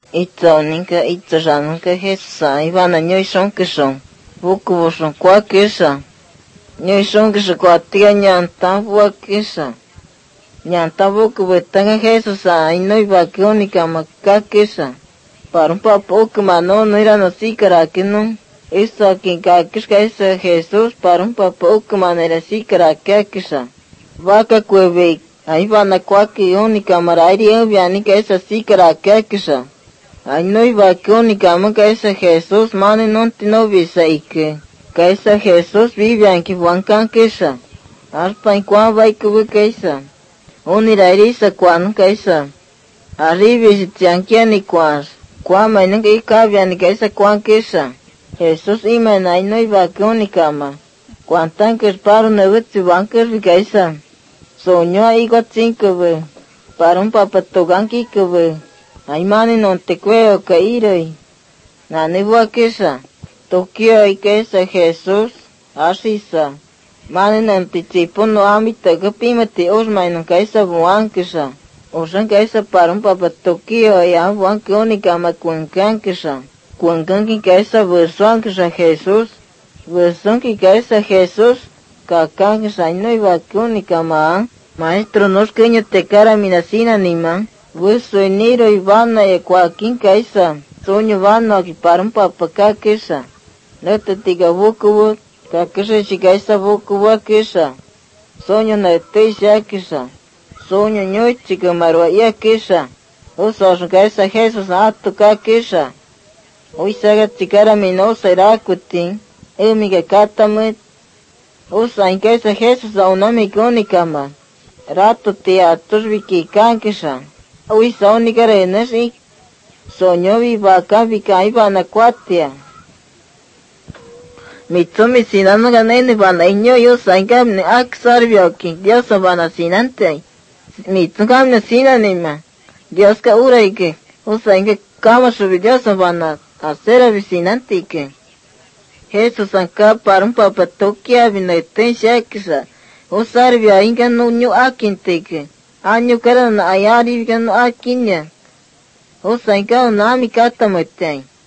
Itzoninka, itzozanka, Jesús, Ivana, ñoison que son. Buku son cuaquesa. Ñoison que se cuatia ñanta, buaquesa. Ñanta buku betanga Jesús, y no iba que única macaquesa. Para un papo que mano no era no sí cara que no. Eso aquí caquesca esa Jesús, para un papo que manera sí cara que esa. Vaca cueve, ahí van a cuaqui única mararia, viani que esa sí cara que esa. Ay no iba que única maca esa Jesús, mane no te no visa y que esa Jesús vive aquí huancan que esa. Arpa en cuan va y que esa. Unira irisa cuan que esa. Arriba si tianquian y cuas. Cuan mainen que cabian que esa cuan que esa. Jesús iman ay no iba que única ma. Cuan tan que paro nevet si banker que esa. Soñó ahí guatzin que ve. Para un papatogan que ve. Ay mani no te cueo que iré. Nani va que esa. Tokio y que esa Jesús. Así sa. Mani no te tipo no amita que pimate osma no que esa buan que esa. Osan que esa para un papatokio y a buan que única ma cuencan que esa. Cuencan que esa versión que esa Jesús. Versión que esa Jesús. Cacan que esa no iba que única ma. Maestro nos que te cara minasina ni ma. Vuestro enero y vana y cuaquín que esa. Soño vana aquí para un papacá que esa. No te diga buku que esa chica esa buku que esa. Soño na te ya que esa. Soño ñoy chica maruaya que esa. O soño que esa Jesús ato que esa. Hoy saga chicara mi no será cutín. Emiga catamut. O sain que esa Jesús a una micónica ma. Rato te atos viki can que esa. Hoy sauni carenes y soñó viva acá vika iba na cuatia. Mitsumi sinano ganene van a yo sain gamne aksar vioki. Dios van a sinante. Mitsu gamne sinanima. Dios ka ura y que. O sain que kama subi Dios van a hacer a vicinante que. Jesús acá para un papatokia vinete shakisa. O sarvia inga no nyu akinte que. Año cara na ayari viga no akinya. O sain ka nami kata meten.